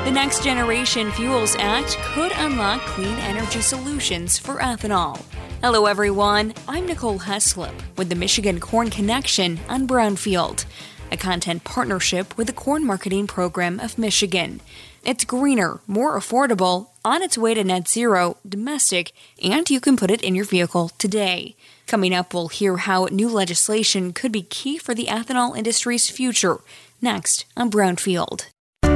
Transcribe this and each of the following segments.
The Next Generation Fuels Act could unlock clean energy solutions for ethanol. Hello everyone, I'm Nicole Heslop with the Michigan Corn Connection on Brownfield, a content partnership with the Corn Marketing Program of Michigan. It's greener, more affordable, on its way to net zero, domestic, and you can put it in your vehicle today. Coming up, we'll hear how new legislation could be key for the ethanol industry's future. Next on Brownfield.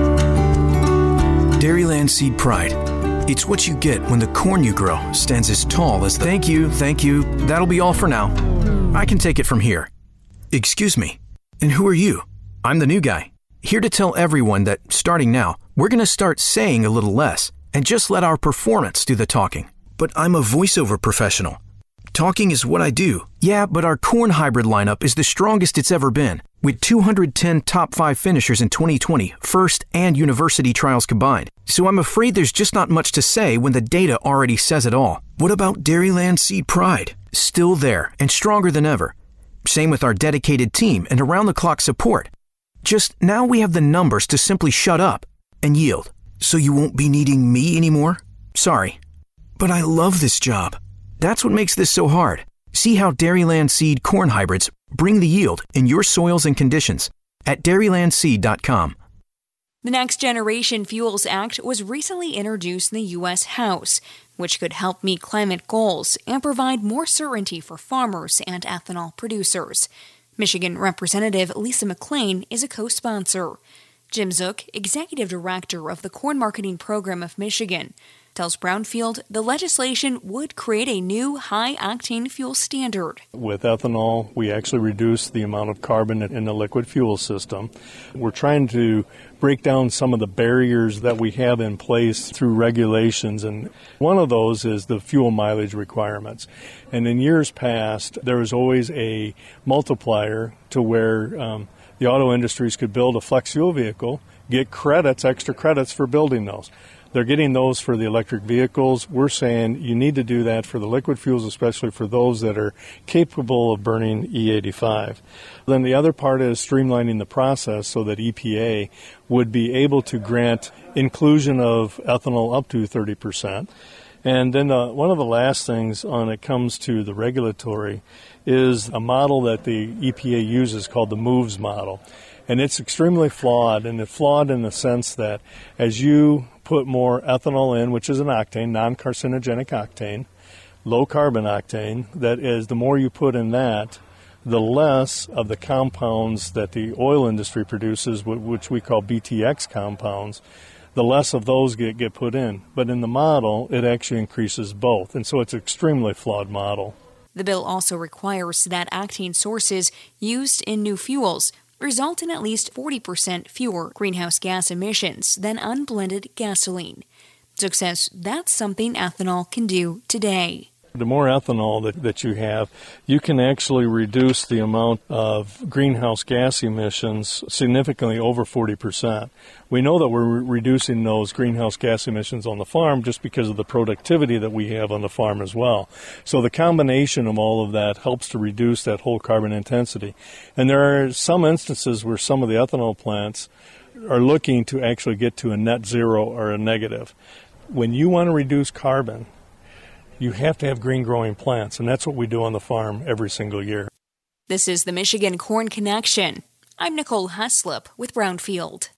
Dairyland Seed Pride. It's what you get when the corn you grow stands as tall as the... Thank you. That'll be all for now. I can take it from here. Excuse me. And who are you? I'm the new guy. Here to tell everyone that, starting now, we're going to start saying a little less and just let our performance do the talking. But I'm a voiceover professional. Talking is what I do. Yeah, but our corn hybrid lineup is the strongest it's ever been, with 210 top 5 finishers in 2020, first and university trials combined. So I'm afraid there's just not much to say when the data already says it all. What about Dairyland Seed Pride? Still there and stronger than ever. Same with our dedicated team and around-the-clock support. Just now we have the numbers to simply shut up and yield. So you won't be needing me anymore? Sorry. But I love this job. That's what makes this so hard. See how Dairyland Seed corn hybrids bring the yield in your soils and conditions at dairylandseed.com. The Next Generation Fuels Act was recently introduced in the U.S. House, which could help meet climate goals and provide more certainty for farmers and ethanol producers. Michigan Representative Lisa McClain is a co-sponsor. Jim Zook, Executive Director of the Corn Marketing Program of Michigan, tells Brownfield the legislation would create a new high-octane fuel standard. With ethanol, we actually reduce the amount of carbon in the liquid fuel system. We're trying to break down some of the barriers that we have in place through regulations, and one of those is the fuel mileage requirements. And in years past, there was always a multiplier to where the auto industries could build a flex fuel vehicle, get credits, extra credits for building those. They're getting those for the electric vehicles. We're saying you need to do that for the liquid fuels, especially for those that are capable of burning E85. Then the other part is streamlining the process so that EPA would be able to grant inclusion of ethanol up to 30%. And then one of the last things when it comes to the regulatory is a model that the EPA uses called the MOVES model. And it's extremely flawed, and it's flawed in the sense that as you put more ethanol in, which is an octane, non-carcinogenic octane, low-carbon octane, that is, the more you put in that, the less of the compounds that the oil industry produces, which we call BTX compounds, the less of those get put in. But in the model, it actually increases both, and so it's an extremely flawed model. The bill also requires that octane sources used in new fuels result in at least 40% fewer greenhouse gas emissions than unblended gasoline. Zook says that's something ethanol can do today. The more ethanol that you have, you can actually reduce the amount of greenhouse gas emissions significantly over 40%. We know that we're reducing those greenhouse gas emissions on the farm just because of the productivity that we have on the farm as well. So the combination of all of that helps to reduce that whole carbon intensity. And there are some instances where some of the ethanol plants are looking to actually get to a net zero or a negative. When you want to reduce carbon, you have to have green growing plants, and that's what we do on the farm every single year. This is the Michigan Corn Connection. I'm Nicole Heslop with Brownfield.